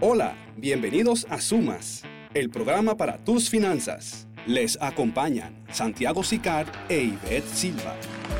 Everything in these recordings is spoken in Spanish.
Hola, bienvenidos a Sumas, el programa para tus finanzas. Les acompañan Santiago Sicard e Ivette Silva.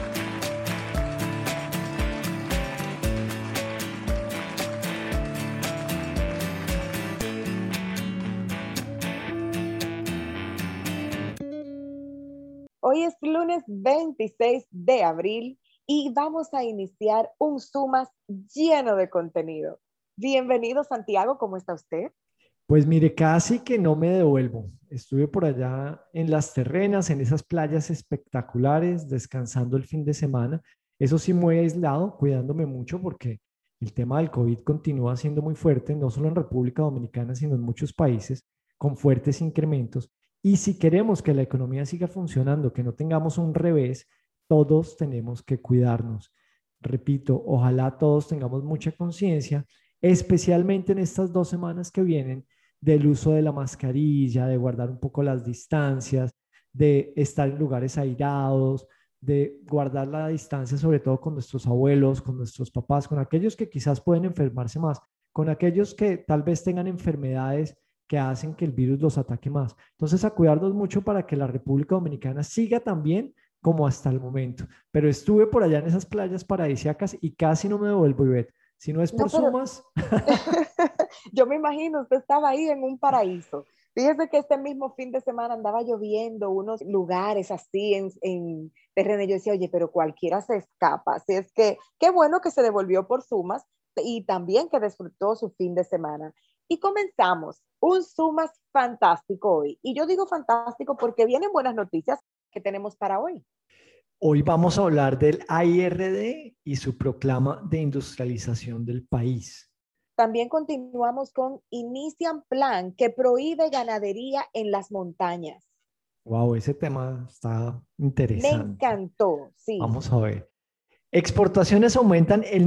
Hoy es lunes 26 de abril y vamos a iniciar un Sumas lleno de contenido. Bienvenido, Santiago, ¿cómo está usted? Pues mire, casi que no me devuelvo. Estuve por allá en las terrenas, en esas playas espectaculares, descansando el fin de semana. Eso sí, muy aislado, cuidándome mucho porque el tema del COVID continúa siendo muy fuerte, no solo en República Dominicana, sino en muchos países con fuertes incrementos. Y si queremos que la economía siga funcionando, que no tengamos un revés, todos tenemos que cuidarnos. Repito, ojalá todos tengamos mucha conciencia, especialmente en estas 2 semanas que vienen, del uso de la mascarilla, de guardar un poco las distancias, de estar en lugares airados, de guardar la distancia sobre todo con nuestros abuelos, con nuestros papás, con aquellos que quizás pueden enfermarse más, con aquellos que tal vez tengan enfermedades que hacen que el virus los ataque más. Entonces, a cuidarnos mucho para que la República Dominicana siga también como hasta el momento. Pero estuve por allá en esas playas paradisíacas y casi no me devuelvo, Ivette. Si no es por No, pero sumas. yo me imagino, usted estaba ahí en un paraíso. Fíjese que este mismo fin de semana andaba lloviendo unos lugares así en terreno. Y yo decía, oye, pero cualquiera se escapa. Así es que qué bueno que se devolvió por Sumas y también que disfrutó su fin de semana. Y comenzamos un Sumas fantástico hoy. Y yo digo fantástico porque vienen buenas noticias que tenemos para hoy. Hoy vamos a hablar del IRD y su proclama de industrialización del país. También continuamos con Inician Plan, que prohíbe ganadería en las montañas. Wow, ese tema está Me interesante. encantó, sí. Vamos a ver. Exportaciones aumentan el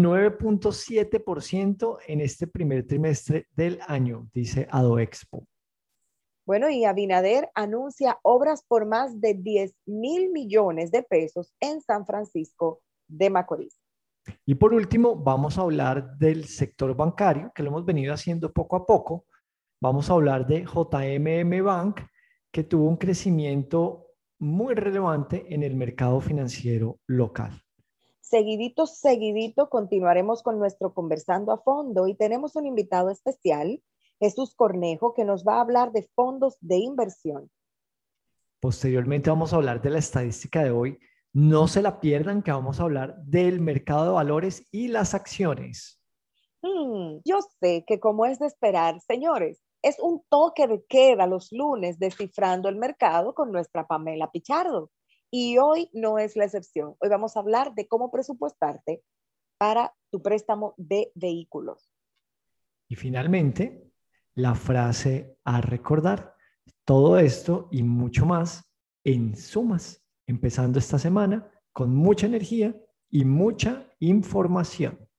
9.7% en este primer trimestre del año, dice Adoexpo. Bueno, y Abinader anuncia obras por más de 10.000 millones de pesos en San Francisco de Macorís. Y por último, vamos a hablar del sector bancario, que lo hemos venido haciendo poco a poco. Vamos a hablar de JMM Bank, que tuvo un crecimiento muy relevante en el mercado financiero local. Seguidito, seguidito, continuaremos con nuestro conversando a fondo y tenemos un invitado especial, Jesús Cornejo, que nos va a hablar de fondos de inversión. Posteriormente vamos a hablar de la estadística de hoy. No se la pierdan, que vamos a hablar del mercado de valores y las acciones. Yo sé que como es de esperar, señores, es un toque de queda los lunes descifrando el mercado con nuestra Pamela Pichardo. Y hoy no es la excepción. Hoy vamos a hablar de cómo presupuestarte para tu préstamo de vehículos. Y finalmente, la frase a recordar. Todo esto y mucho más en Sumas, empezando esta semana con mucha energía y mucha información.